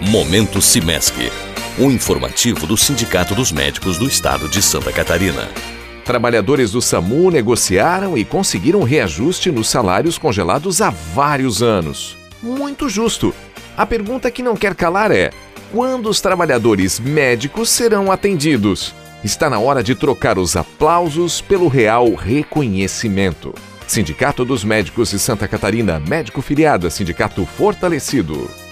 Momento Simesc, o informativo do Sindicato dos Médicos do Estado de Santa Catarina. Trabalhadores do SAMU negociaram e conseguiram reajuste nos salários congelados há vários anos. Muito justo. A pergunta que não quer calar é: quando os trabalhadores médicos serão atendidos? Está na hora de trocar os aplausos pelo real reconhecimento. Sindicato dos Médicos de Santa Catarina, médico filiado a Sindicato Fortalecido.